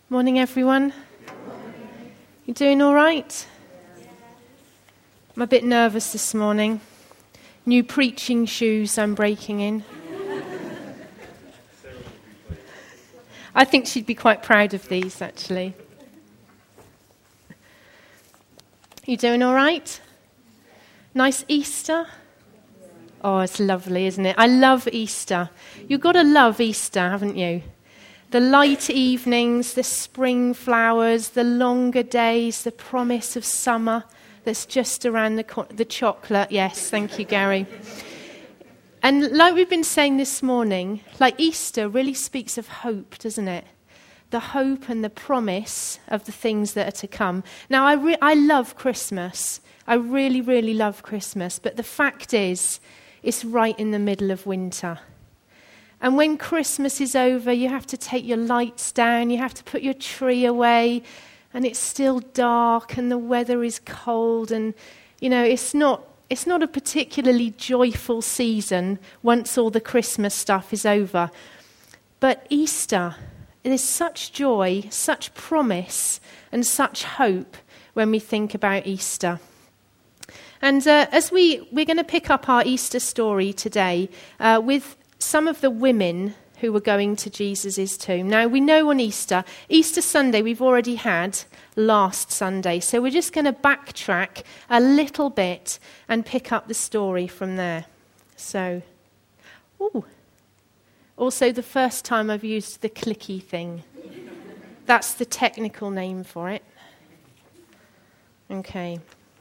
Morning, everyone. You doing all right? I'm a bit nervous this morning. New preaching shoes I'm breaking in. I think she'd be quite proud of these, actually. You doing all right? Nice Easter? Oh, it's lovely, isn't it? I love Easter. You've got to love Easter, haven't you? The light evenings, the spring flowers, the longer days, the promise of summer that's just around the chocolate. Yes, thank you, Gary. And like we've been saying this morning, like Easter really speaks of hope, doesn't it? The hope and the promise of the things that are to come. Now, I love Christmas. I really, really love Christmas. But the fact is, it's right in the middle of winter. And when Christmas is over, you have to take your lights down, you have to put your tree away, and it's still dark and the weather is cold, and it's not a particularly joyful season once all the Christmas stuff is over. But Easter, there's such joy, such promise, and such hope when we think about Easter. And as we're going to pick up our Easter story today with some of the women who were going to Jesus' tomb. Now, we know on Easter Sunday we've already had last Sunday, so we're just going to backtrack a little bit and pick up the story from there. So, also the first time I've used the clicky thing. That's the technical name for it. Okay.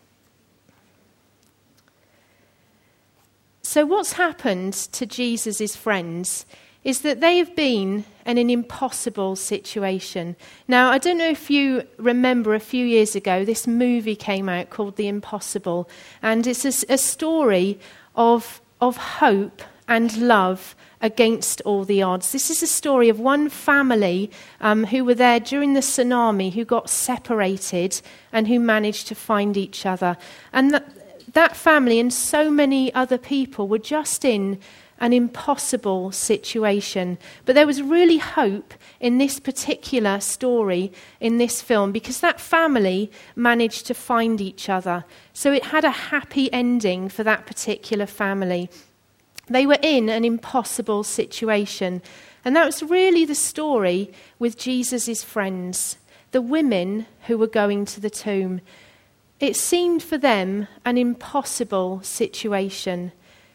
So what's happened to Jesus' friends is that they have been in an impossible situation. Now, I don't know if you remember a few years ago, this movie came out called The Impossible, and it's a story of hope and love against all the odds. This is a story of one family who were there during the tsunami, who got separated and who managed to find each other. And that family and so many other people were just in an impossible situation. But there was really hope in this particular story, in this film, because that family managed to find each other. So it had a happy ending for that particular family. They were in an impossible situation. And that was really the story with Jesus' friends, the women who were going to the tomb. It seemed for them an impossible situation.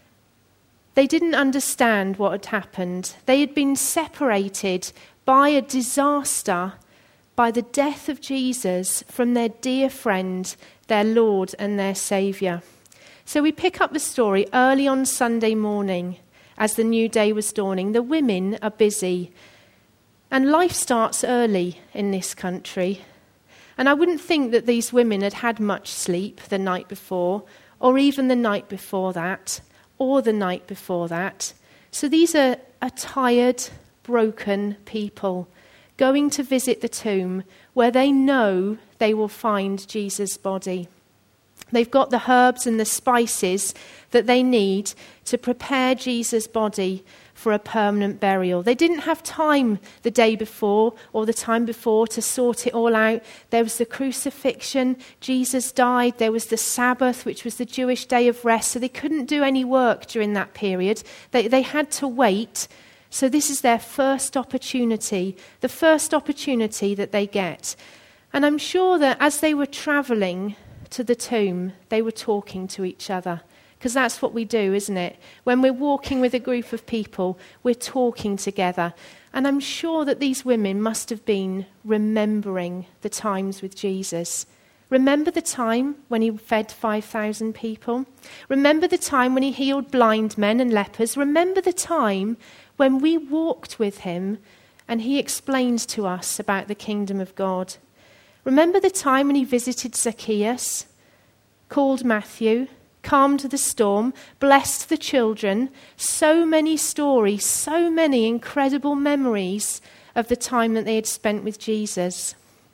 They didn't understand what had happened. They had been separated by a disaster, by the death of Jesus, from their dear friend, their Lord and their Saviour. So we pick up the story early on Sunday morning as the new day was dawning. The women are busy. And life starts early in this country. And I wouldn't think that these women had had much sleep the night before, or even the night before that, or the night before that. So these are tired, broken people going to visit the tomb where they know they will find Jesus' body. They've got the herbs and the spices that they need to prepare Jesus' body for a permanent burial. They didn't have time the day before or the time before to sort it all out. There was the crucifixion, Jesus died, there was the Sabbath, which was the Jewish day of rest, so they couldn't do any work during that period. They had to wait. So this is their first opportunity, the first opportunity that they get. And I'm sure that as they were travelling to the tomb, they were talking to each other. Because that's what we do, isn't it? When we're walking with a group of people, we're talking together. And I'm sure that these women must have been remembering the times with Jesus. Remember the time when he fed 5,000 people? Remember the time when he healed blind men and lepers? Remember the time when we walked with him and he explained to us about the kingdom of God? Remember the time when he visited Zacchaeus, called Matthew, calmed the storm, blessed the children? So many stories, so many incredible memories of the time that they had spent with Jesus.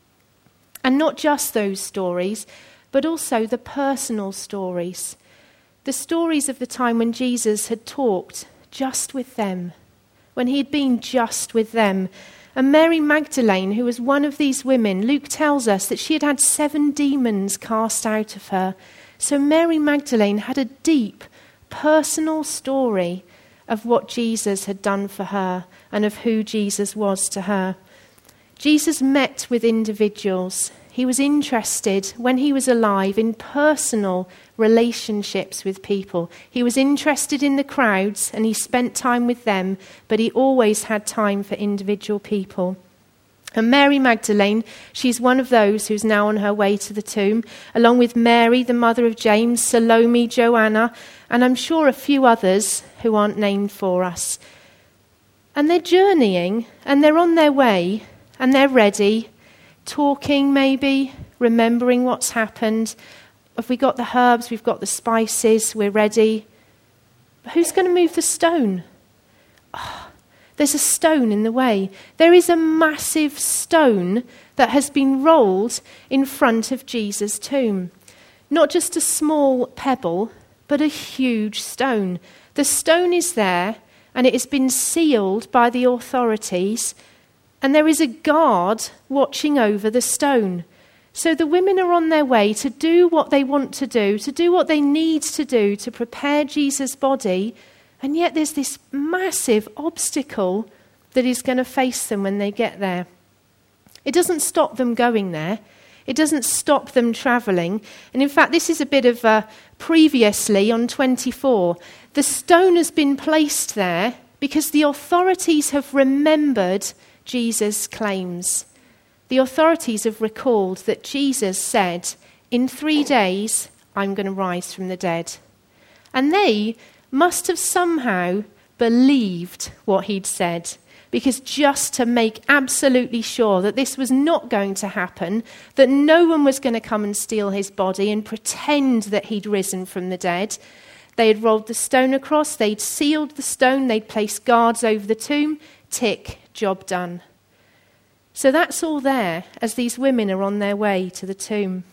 And not just those stories, but also the personal stories. The stories of the time when Jesus had talked just with them, when he had been just with them. And Mary Magdalene, who was one of these women, Luke tells us that she had had 7 demons cast out of her. So Mary Magdalene had a deep, personal story of what Jesus had done for her and of who Jesus was to her. Jesus met with individuals. He was interested, when he was alive, in personal relationships with people. He was interested in the crowds and he spent time with them, but he always had time for individual people. And Mary Magdalene, she's one of those who's now on her way to the tomb, along with Mary, the mother of James, Salome, Joanna, and I'm sure a few others who aren't named for us. And they're journeying and they're on their way and they're ready, talking maybe, remembering what's happened. If we got the herbs, we've got the spices, we're ready. But who's going to move the stone? Oh, there's a stone in the way. There is a massive stone that has been rolled in front of Jesus' tomb. Not just a small pebble, but a huge stone. The stone is there and it has been sealed by the authorities, and there is a guard watching over the stone. So the women are on their way to do what they want to do what they need to do to prepare Jesus' body, and yet there's this massive obstacle that is going to face them when they get there. It doesn't stop them going there. It doesn't stop them travelling. And in fact, this is a bit of previously on 24. The stone has been placed there because the authorities have remembered Jesus' claims. The authorities have recalled that Jesus said, in 3 days, I'm going to rise from the dead. And they must have somehow believed what he'd said, because just to make absolutely sure that this was not going to happen, that no one was going to come and steal his body and pretend that he'd risen from the dead, they had rolled the stone across, they'd sealed the stone, they'd placed guards over the tomb. Tick, job done. So that's all there as these women are on their way to the tomb.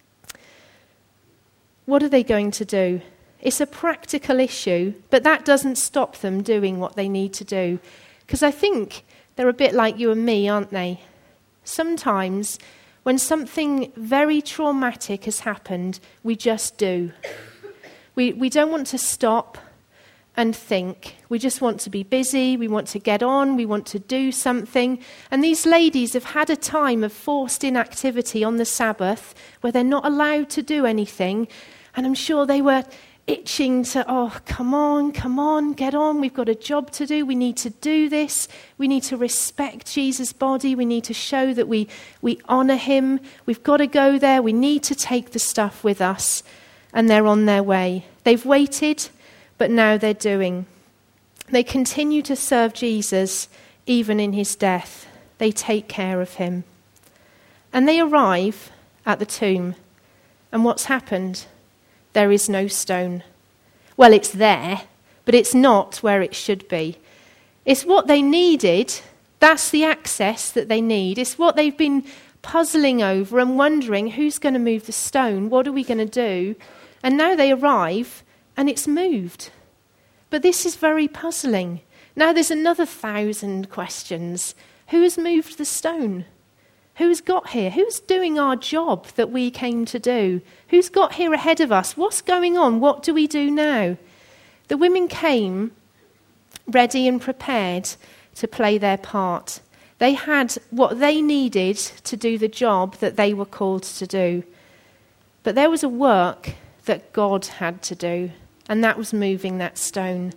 What are they going to do? It's a practical issue, but that doesn't stop them doing what they need to do. Because I think they're a bit like you and me, aren't they? Sometimes when something very traumatic has happened, we just do. We don't want to stop and think. We just want to be busy, we want to get on, we want to do something. And these ladies have had a time of forced inactivity on the Sabbath where they're not allowed to do anything. And I'm sure they were itching to, come on, get on. We've got a job to do. We need to do this. We need to respect Jesus' body. We need to show that we honour him. We've got to go there. We need to take the stuff with us. And they're on their way. They've waited, but now they're doing. They continue to serve Jesus even in his death. They take care of him. And they arrive at the tomb. And what's happened? There is no stone. Well, it's there, but it's not where it should be. It's what they needed. That's the access that they need. It's what they've been puzzling over and wondering, who's going to move the stone? What are we going to do? And now they arrive and it's moved. But this is very puzzling. Now there's another 1,000 questions. Who has moved the stone? Who's got here? Who's doing our job that we came to do? Who's got here ahead of us? What's going on? What do we do now? The women came ready and prepared to play their part. They had what they needed to do the job that they were called to do. But there was a work that God had to do, and that was moving that stone.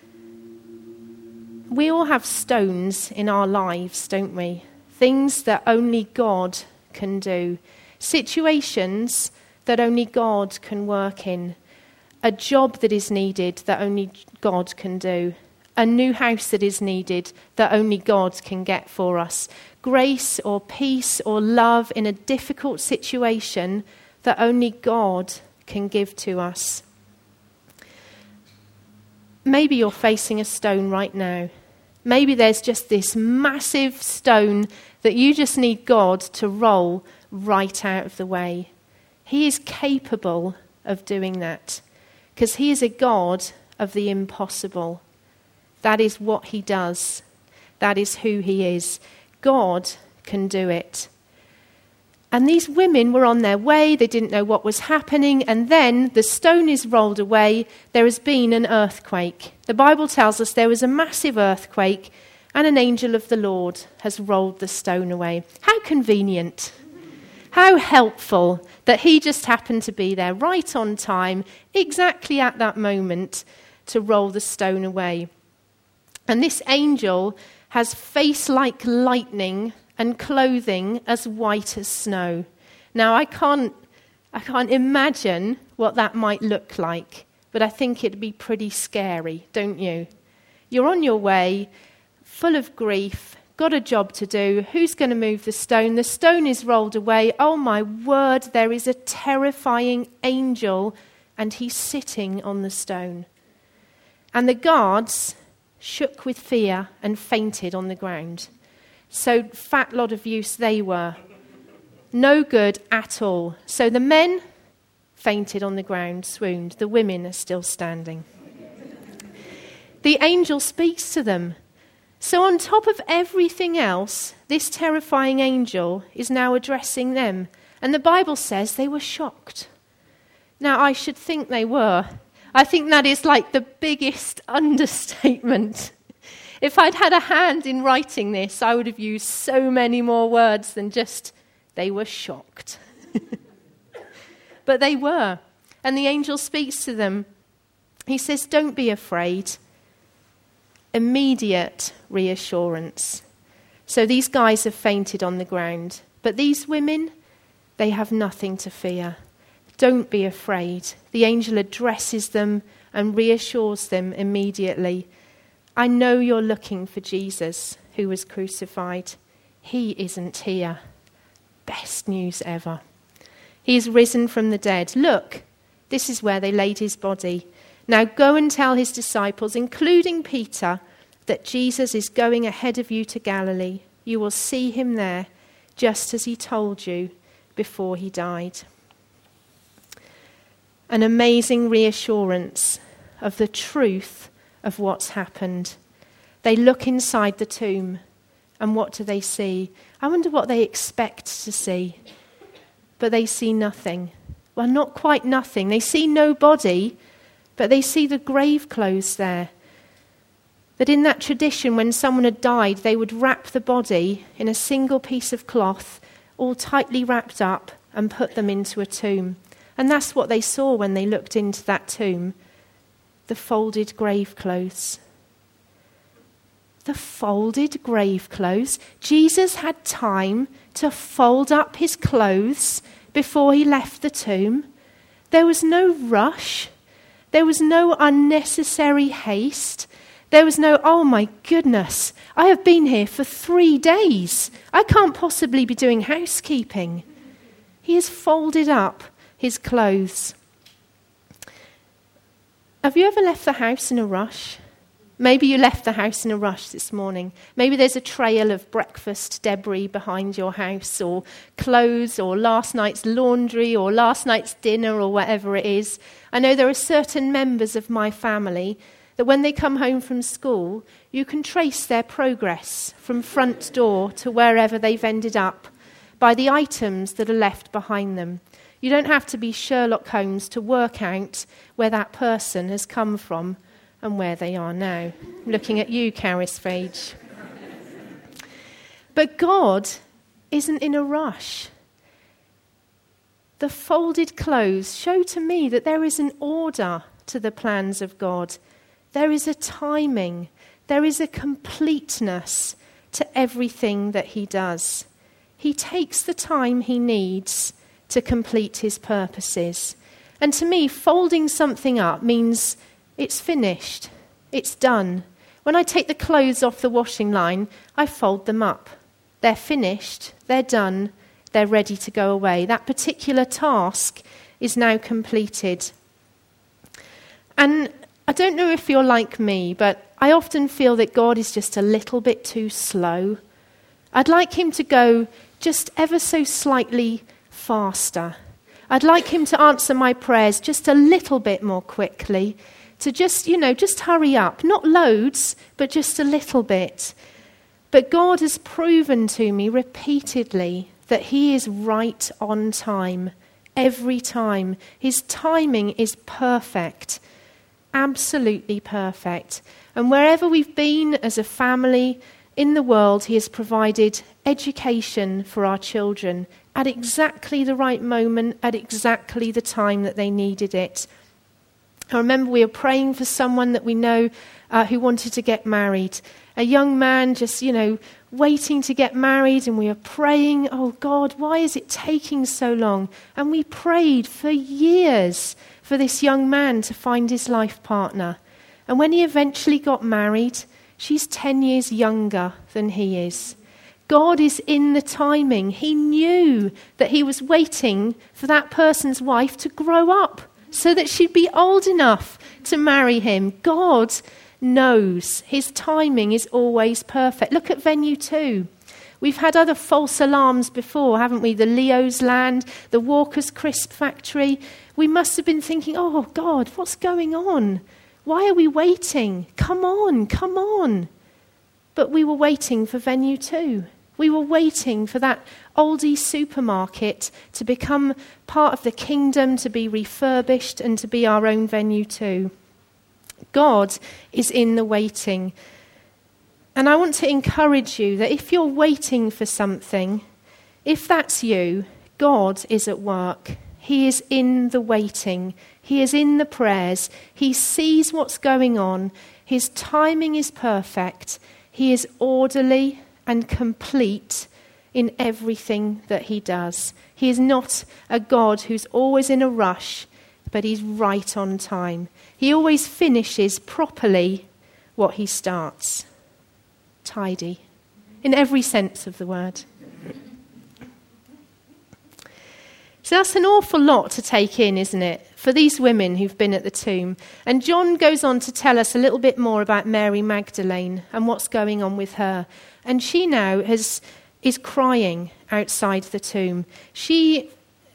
We all have stones in our lives, don't we? Things that only God can do. Situations that only God can work in. A job that is needed that only God can do. A new house that is needed that only God can get for us. Grace or peace or love in a difficult situation that only God can give to us. Maybe you're facing a stone right now. Maybe there's just this massive stone that you just need God to roll right out of the way. He is capable of doing that because he is a God of the impossible. That is what he does. That is who he is. God can do it. And these women were on their way. They didn't know what was happening. And then the stone is rolled away. There has been an earthquake. The Bible tells us there was a massive earthquake and an angel of the Lord has rolled the stone away. How convenient. How helpful that he just happened to be there right on time, exactly at that moment, to roll the stone away. And this angel has face like lightning and clothing as white as snow. Now, I can't imagine what that might look like, but I think it'd be pretty scary, don't you? You're on your way, full of grief, got a job to do. Who's going to move the stone? The stone is rolled away. Oh, my word, there is a terrifying angel, and he's sitting on the stone. And the guards shook with fear and fainted on the ground. So fat lot of use they were. No good at all. So the men fainted on the ground, swooned. The women are still standing. The angel speaks to them. So on top of everything else, this terrifying angel is now addressing them. And the Bible says they were shocked. Now, I should think they were. I think that is like the biggest understatement. If I'd had a hand in writing this, I would have used so many more words than just, they were shocked. But they were. And the angel speaks to them. He says, don't be afraid. Immediate reassurance. So these guys have fainted on the ground. But these women, they have nothing to fear. Don't be afraid. The angel addresses them and reassures them immediately. I know you're looking for Jesus who was crucified. He isn't here. Best news ever. He is risen from the dead. Look, this is where they laid his body. Now go and tell his disciples, including Peter, that Jesus is going ahead of you to Galilee. You will see him there, just as he told you before he died. An amazing reassurance of the truth of what's happened. They look inside the tomb, and what do they see? I wonder what they expect to see. But they see nothing. Well, not quite nothing. They see no body, but they see the grave clothes there. That in that tradition, when someone had died, they would wrap the body in a single piece of cloth, all tightly wrapped up, and put them into a tomb. And that's what they saw when they looked into that tomb. The folded grave clothes. The folded grave clothes. Jesus had time to fold up his clothes before he left the tomb. There was no rush. There was no unnecessary haste. There was no, oh my goodness, I have been here for 3 days. I can't possibly be doing housekeeping. He has folded up his clothes. Have you ever left the house in a rush? Maybe you left the house in a rush this morning. Maybe there's a trail of breakfast debris behind your house, or clothes, or last night's laundry, or last night's dinner, or whatever it is. I know there are certain members of my family that when they come home from school, you can trace their progress from front door to wherever they've ended up by the items that are left behind them. You don't have to be Sherlock Holmes to work out where that person has come from and where they are now. I'm looking at you, Carisphage. But God isn't in a rush. The folded clothes show to me that there is an order to the plans of God. There is a timing. There is a completeness to everything that he does. He takes the time he needs to complete his purposes. And to me, folding something up means it's finished. It's done. When I take the clothes off the washing line, I fold them up. They're finished. They're done. They're ready to go away. That particular task is now completed. And I don't know if you're like me, but I often feel that God is just a little bit too slow. I'd like him to go just ever so slightly faster. I'd like him to answer my prayers just a little bit more quickly, to just hurry up. Not loads, but just a little bit. But God has proven to me repeatedly that he is right on time, every time. His timing is perfect, absolutely perfect. And wherever we've been as a family in the world, he has provided education for our children at exactly the right moment, at exactly the time that they needed it. I remember we were praying for someone that we know who wanted to get married. A young man just, waiting to get married, and we were praying, oh God, why is it taking so long? And we prayed for years for this young man to find his life partner. And when he eventually got married, she's 10 years younger than he is. God is in the timing. He knew that he was waiting for that person's wife to grow up so that she'd be old enough to marry him. God knows. His timing is always perfect. Look at Venue 2. We've had other false alarms before, haven't we? The Leo's Land, the Walker's Crisp Factory. We must have been thinking, oh God, what's going on? Why are we waiting? Come on, come on. But we were waiting for Venue 2. We were waiting for that oldie supermarket to become part of the kingdom, to be refurbished and to be our own Venue 2. God is in the waiting. And I want to encourage you that if you're waiting for something, if that's you, God is at work. He is in the waiting. He is in the prayers. He sees what's going on. His timing is perfect. He is orderly and complete in everything that he does. He is not a God who's always in a rush, but he's right on time. He always finishes properly what he starts. Tidy, in every sense of the word. So that's an awful lot to take in, isn't it, for these women who've been at the tomb. And John goes on to tell us a little bit more about Mary Magdalene and what's going on with her. And she now is crying outside the tomb. She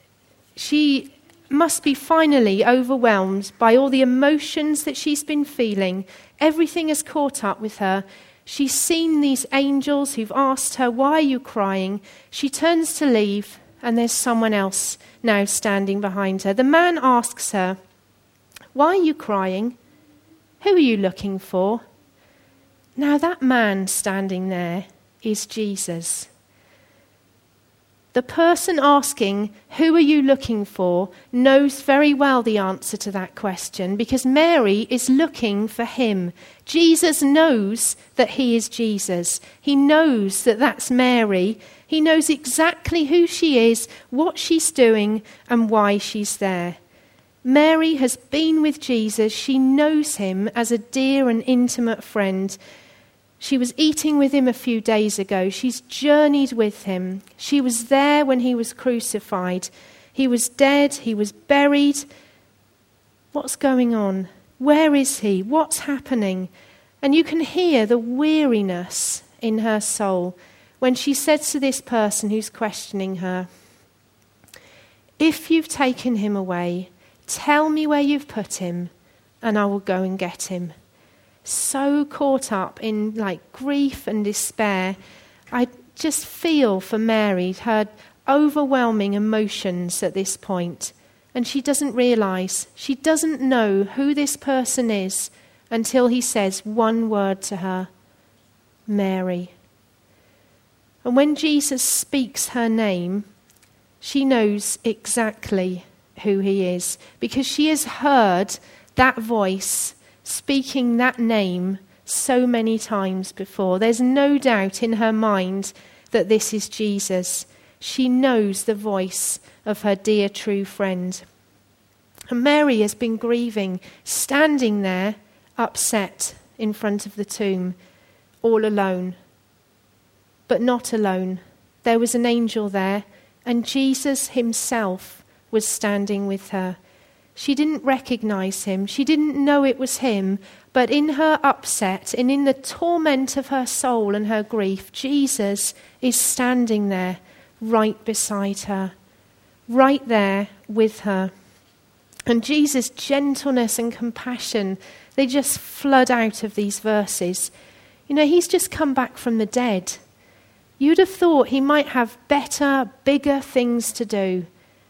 must be finally overwhelmed by all the emotions that she's been feeling. Everything has caught up with her. She's seen these angels who've asked her, why are you crying? She turns to leave, and there's someone else now standing behind her. The man asks her, why are you crying? Who are you looking for? Now that man standing there is Jesus. The person asking, who are you looking for, knows very well the answer to that question because Mary is looking for him. Jesus knows that he is Jesus. He knows that that's Mary. He knows exactly who she is, what she's doing, and why she's there. Mary has been with Jesus. She knows him as a dear and intimate friend. She was eating with him a few days ago. She's journeyed with him. She was there when he was crucified. He was dead. He was buried. What's going on? Where is he? What's happening? And you can hear the weariness in her soul when she says to this person who's questioning her, if you've taken him away, tell me where you've put him and I will go and get him. So caught up in grief and despair. I just feel for Mary, her overwhelming emotions at this point. And she doesn't realise, she doesn't know who this person is until he says one word to her, Mary. And when Jesus speaks her name, she knows exactly who he is because she has heard that voice speaking that name so many times before. There's no doubt in her mind that this is Jesus. She knows the voice of her dear true friend. And Mary has been grieving, standing there, upset in front of the tomb, all alone. But not alone. There was an angel there, and Jesus himself was standing with her. She didn't recognize him. She didn't know it was him. But in her upset and in the torment of her soul and her grief, Jesus is standing there right beside her, right there with her. And Jesus' gentleness and compassion, they just flood out of these verses. He's just come back from the dead. You'd have thought he might have better, bigger things to do.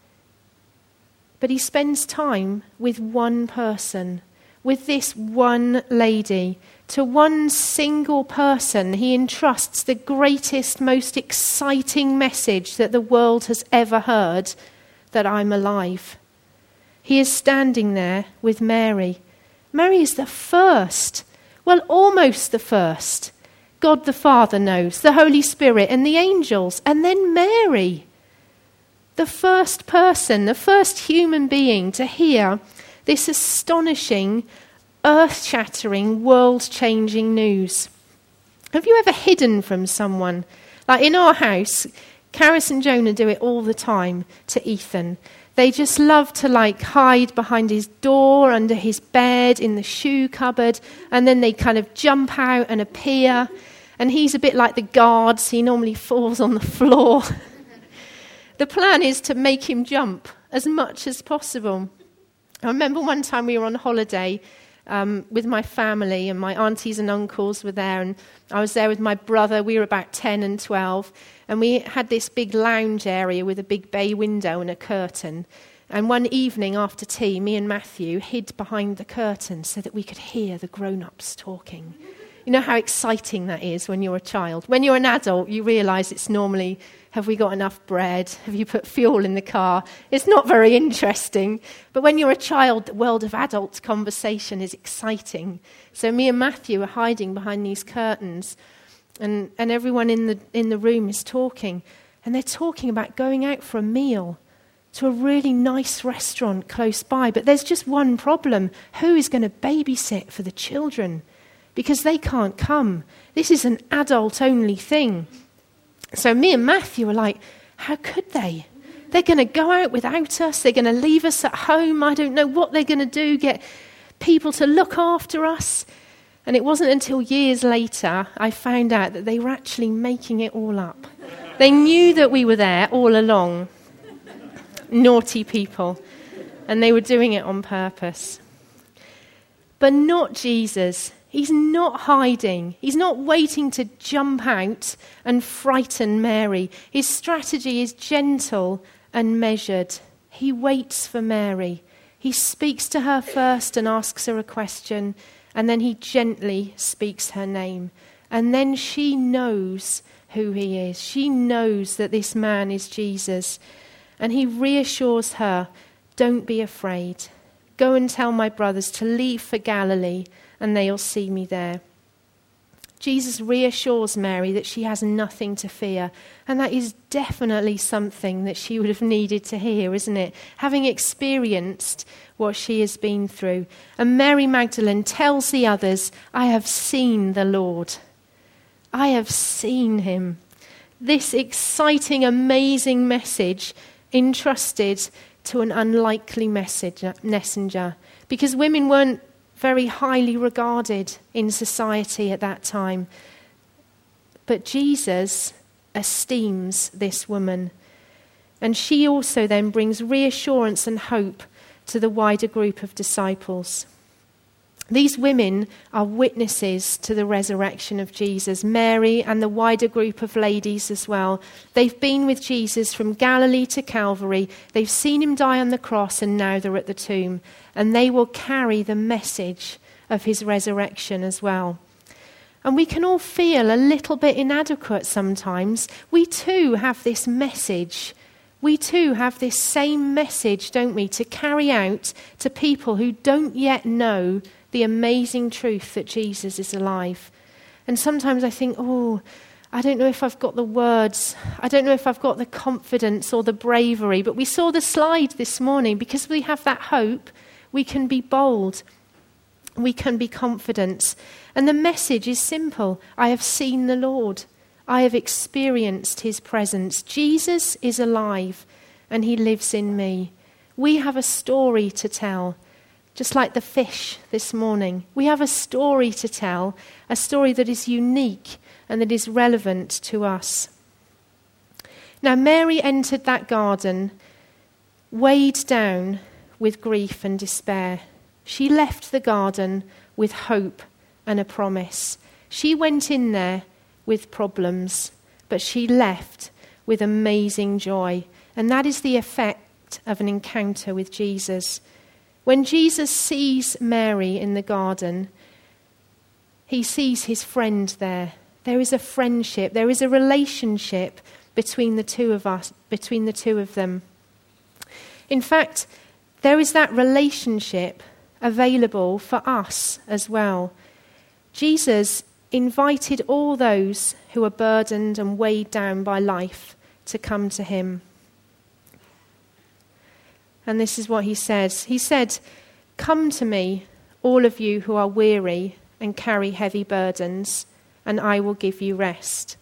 But he spends time with one person, with this one lady. To one single person, he entrusts the greatest, most exciting message that the world has ever heard, that I'm alive. He is standing there with Mary. Mary is the first, almost the first. God the Father knows, the Holy Spirit and the angels, and then Mary. The first person, the first human being to hear this astonishing, earth-shattering, world-changing news. Have you ever hidden from someone? Like in our house, Karis and Jonah do it all the time to Ethan. They just love to hide behind his door, under his bed, in the shoe cupboard, and then they kind of jump out and appear. And he's a bit like the guards. He normally falls on the floor. The plan is to make him jump as much as possible. I remember one time we were on holiday with my family, and my aunties and uncles were there, and I was there with my brother. We were about 10 and 12, and we had this big lounge area with a big bay window and a curtain. And one evening after tea, me and Matthew hid behind the curtain so that we could hear the grown-ups talking. You know how exciting that is when you're a child. When you're an adult, you realise it's normally, have we got enough bread? Have you put fuel in the car? It's not very interesting. But when you're a child, the world of adult conversation is exciting. So me and Matthew are hiding behind these curtains, and everyone in the room is talking. And they're talking about going out for a meal to a really nice restaurant close by. But there's just one problem. Who is going to babysit for the children? Because they can't come. This is an adult-only thing. So me and Matthew are like, how could they? They're going to go out without us. They're going to leave us at home. I don't know what they're going to do, get people to look after us. And it wasn't until years later I found out that they were actually making it all up. They knew that we were there all along. Naughty people. And they were doing it on purpose. But not Jesus. He's not hiding. He's not waiting to jump out and frighten Mary. His strategy is gentle and measured. He waits for Mary. He speaks to her first and asks her a question, and then he gently speaks her name. And then she knows who he is. She knows that this man is Jesus. And he reassures her, don't be afraid. Go and tell my brothers to leave for Galilee, and they'll see me there. Jesus reassures Mary that she has nothing to fear. And that is definitely something that she would have needed to hear, isn't it? Having experienced what she has been through. And Mary Magdalene tells the others, I have seen the Lord. I have seen him. This exciting, amazing message entrusted to an unlikely messenger. Because women weren't very highly regarded in society at that time. But Jesus esteems this woman. And she also then brings reassurance and hope to the wider group of disciples. These women are witnesses to the resurrection of Jesus, Mary and the wider group of ladies as well. They've been with Jesus from Galilee to Calvary. They've seen him die on the cross, and now they're at the tomb. And they will carry the message of his resurrection as well. And we can all feel a little bit inadequate sometimes. We too have this message. We too have this same message, don't we, to carry out to people who don't yet know the amazing truth that Jesus is alive. And sometimes I think, I don't know if I've got the words. I don't know if I've got the confidence or the bravery. But we saw the slide this morning. Because we have that hope, we can be bold. We can be confident. And the message is simple. I have seen the Lord. I have experienced his presence. Jesus is alive and he lives in me. We have a story to tell. Just like the fish this morning. We have a story to tell, a story that is unique and that is relevant to us. Now, Mary entered that garden weighed down with grief and despair. She left the garden with hope and a promise. She went in there with problems, but she left with amazing joy. And that is the effect of an encounter with Jesus. When Jesus sees Mary in the garden, he sees his friend there. There is a friendship, there is a relationship between the two of them. In fact, there is that relationship available for us as well. Jesus invited all those who are burdened and weighed down by life to come to him. And this is what he says. He said, "Come to me, all of you who are weary and carry heavy burdens, and I will give you rest."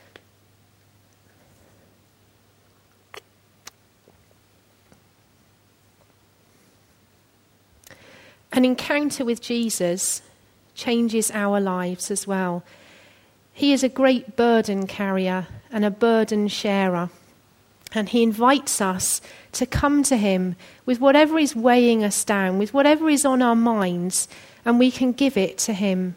An encounter with Jesus changes our lives as well. He is a great burden carrier and a burden sharer. And he invites us to come to him with whatever is weighing us down, with whatever is on our minds, and we can give it to him.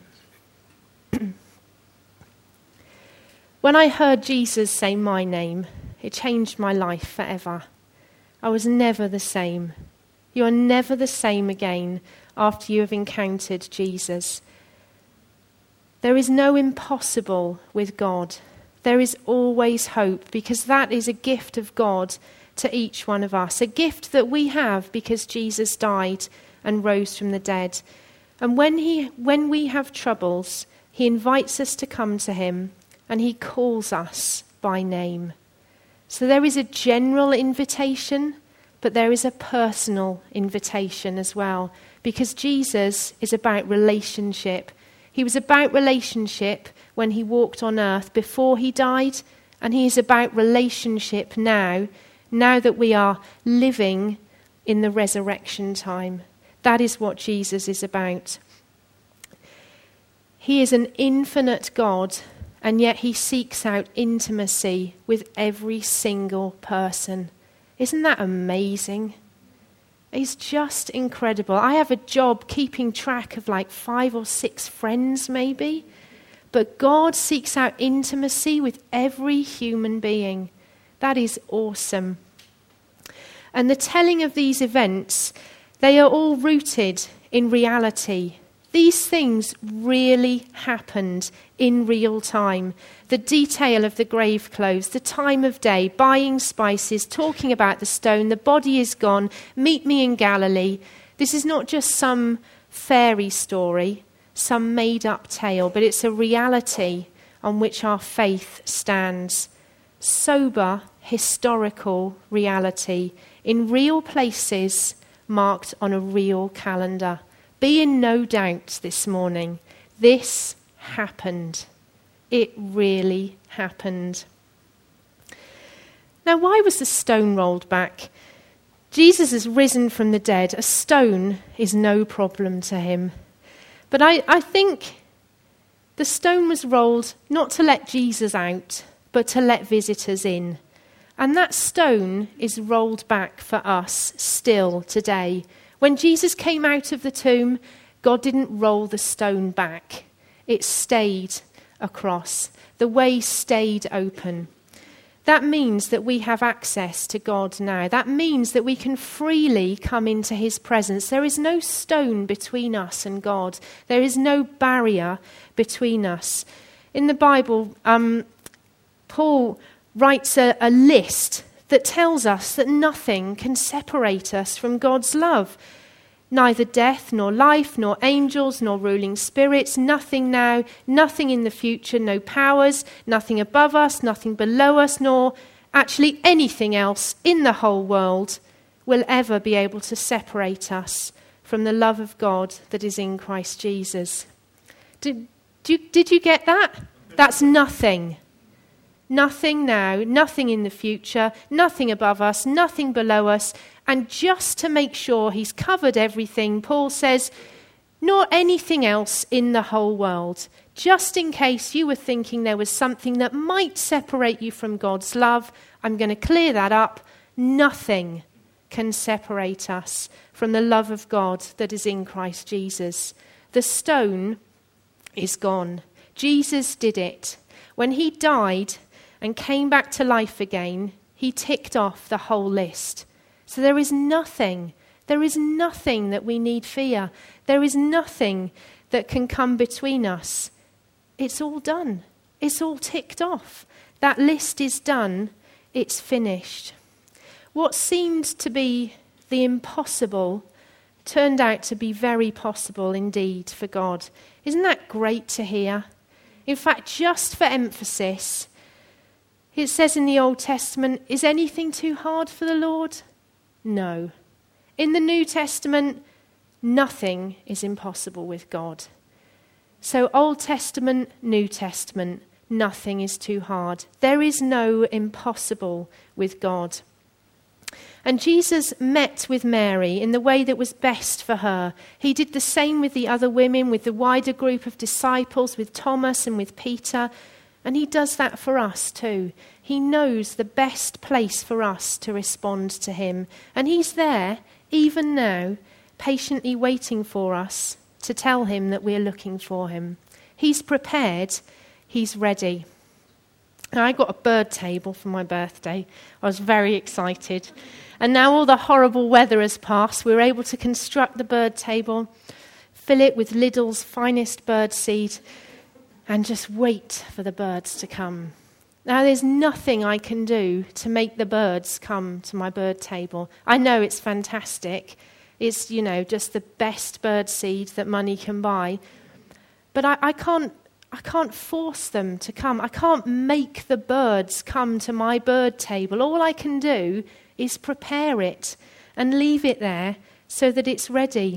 When I heard Jesus say my name, it changed my life forever. I was never the same. You are never the same again after you have encountered Jesus. There is no impossible with God. There is always hope, because that is a gift of God to each one of us, a gift that we have because Jesus died and rose from the dead. And when we have troubles, he invites us to come to him, and he calls us by name. So there is a general invitation, but there is a personal invitation as well, because Jesus is about relationship. He was about relationship when he walked on earth before he died, and he is about relationship now that we are living in the resurrection time. That is what Jesus is about. He is an infinite God, and yet he seeks out intimacy with every single person. Isn't that amazing? It's just incredible. I have a job keeping track of like 5 or 6 friends maybe, but God seeks out intimacy with every human being. That is awesome. And the telling of these events, they are all rooted in reality. These things really happened in real time. The detail of the grave clothes, the time of day, buying spices, talking about the stone, the body is gone, meet me in Galilee. This is not just some fairy story, some made-up tale, but it's a reality on which our faith stands. Sober, historical reality in real places marked on a real calendar. Be in no doubt this morning. This happened. It really happened. Now, why was the stone rolled back? Jesus has risen from the dead. A stone is no problem to him. But I think the stone was rolled not to let Jesus out, but to let visitors in. And that stone is rolled back for us still today. When Jesus came out of the tomb, God didn't roll the stone back. It stayed across. The way stayed open. That means that we have access to God now. That means that we can freely come into his presence. There is no stone between us and God. There is no barrier between us. In the Bible, Paul writes a list that tells us that nothing can separate us from God's love. Neither death, nor life, nor angels, nor ruling spirits, nothing now, nothing in the future, no powers, nothing above us, nothing below us, nor actually anything else in the whole world will ever be able to separate us from the love of God that is in Christ Jesus. Did you get that? That's nothing. Nothing now, nothing in the future, nothing above us, nothing below us. And just to make sure he's covered everything, Paul says, nor anything else in the whole world. Just in case you were thinking there was something that might separate you from God's love, I'm going to clear that up. Nothing can separate us from the love of God that is in Christ Jesus. The stone is gone. Jesus did it. When he died and came back to life again, he ticked off the whole list. So there is nothing that we need fear. There is nothing that can come between us. It's all done. It's all ticked off. That list is done. It's finished. What seemed to be the impossible turned out to be very possible indeed for God. Isn't that great to hear? In fact, just for emphasis, it says in the Old Testament, is anything too hard for the Lord? No. In the New Testament, nothing is impossible with God. So Old Testament, New Testament, nothing is too hard. There is no impossible with God. And Jesus met with Mary in the way that was best for her. He did the same with the other women, with the wider group of disciples, with Thomas and with Peter. And he does that for us too. He knows the best place for us to respond to him. And he's there, even now, patiently waiting for us to tell him that we're looking for him. He's prepared. He's ready. Now, I got a bird table for my birthday. I was very excited. And now all the horrible weather has passed. We're able to construct the bird table, fill it with Lidl's finest bird seed, and just wait for the birds to come. Now, there's nothing I can do to make the birds come to my bird table. I know it's fantastic. It's, just the best bird seed that money can buy. But I can't force them to come. I can't make the birds come to my bird table. All I can do is prepare it and leave it there so that it's ready.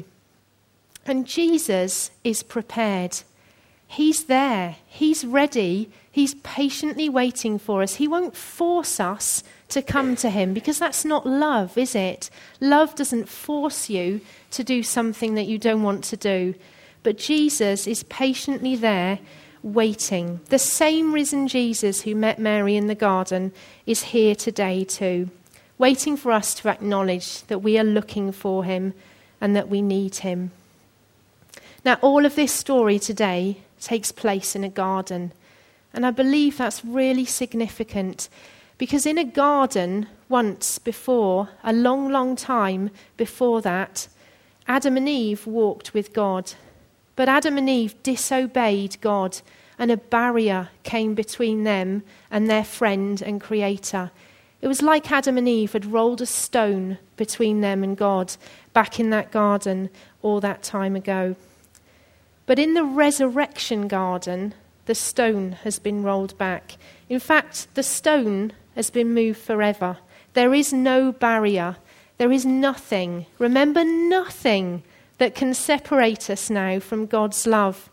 And Jesus is prepared. He's there. He's ready. He's patiently waiting for us. He won't force us to come to him because that's not love, is it? Love doesn't force you to do something that you don't want to do. But Jesus is patiently there waiting. The same risen Jesus who met Mary in the garden is here today too, waiting for us to acknowledge that we are looking for him and that we need him. Now, all of this story today takes place in a garden, and I believe that's really significant because in a garden once before, a long, long time before that, Adam and Eve walked with God. But Adam and Eve disobeyed God, and a barrier came between them and their friend and creator. It was like Adam and Eve had rolled a stone between them and God back in that garden all that time ago. But in the resurrection garden, the stone has been rolled back. In fact, the stone has been moved forever. There is no barrier. There is nothing. Remember, nothing that can separate us now from God's love.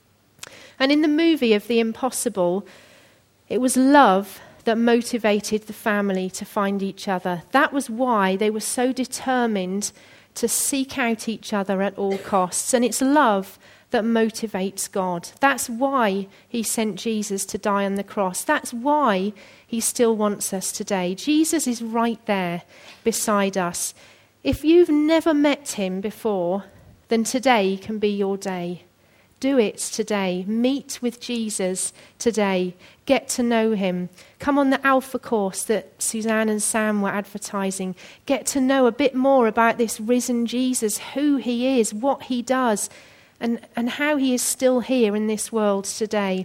And in the movie of The Impossible, it was love that motivated the family to find each other. That was why they were so determined to seek out each other at all costs. And it's love that motivates God. That's why he sent Jesus to die on the cross. That's why he still wants us today. Jesus is right there beside us. If you've never met him before, then today can be your day. Do it today. Meet with Jesus today. Get to know him. Come on the Alpha course that Suzanne and Sam were advertising. Get to know a bit more about this risen Jesus, who he is, what he does, and how he is still here in this world today.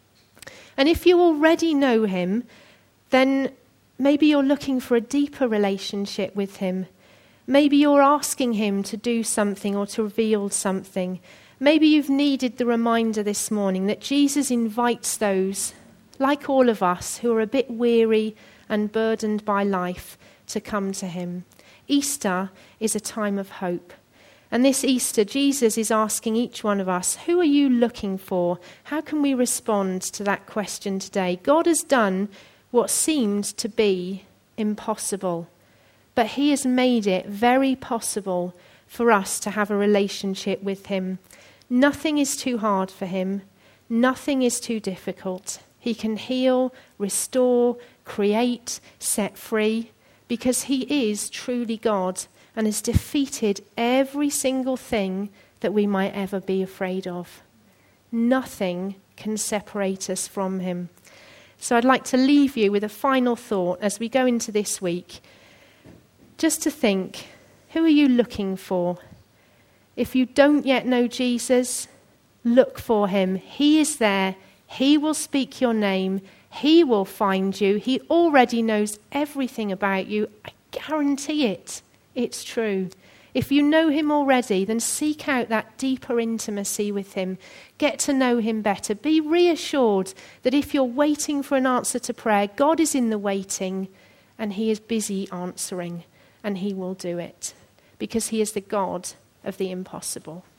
And if you already know him, then maybe you're looking for a deeper relationship with him. Maybe you're asking him to do something or to reveal something. Maybe you've needed the reminder this morning that Jesus invites those, like all of us, who are a bit weary and burdened by life, to come to him. Easter is a time of hope. And this Easter, Jesus is asking each one of us, who are you looking for? How can we respond to that question today? God has done what seemed to be impossible, but he has made it very possible for us to have a relationship with him. Nothing is too hard for him. Nothing is too difficult. He can heal, restore, create, set free, because he is truly God and has defeated every single thing that we might ever be afraid of. Nothing can separate us from him. So I'd like to leave you with a final thought as we go into this week, just to think, who are you looking for? If you don't yet know Jesus, look for him. He is there. He will speak your name. He will find you. He already knows everything about you. I guarantee it. It's true. If you know him already, then seek out that deeper intimacy with him. Get to know him better. Be reassured that if you're waiting for an answer to prayer, God is in the waiting and he is busy answering, and he will do it because he is the God of the impossible.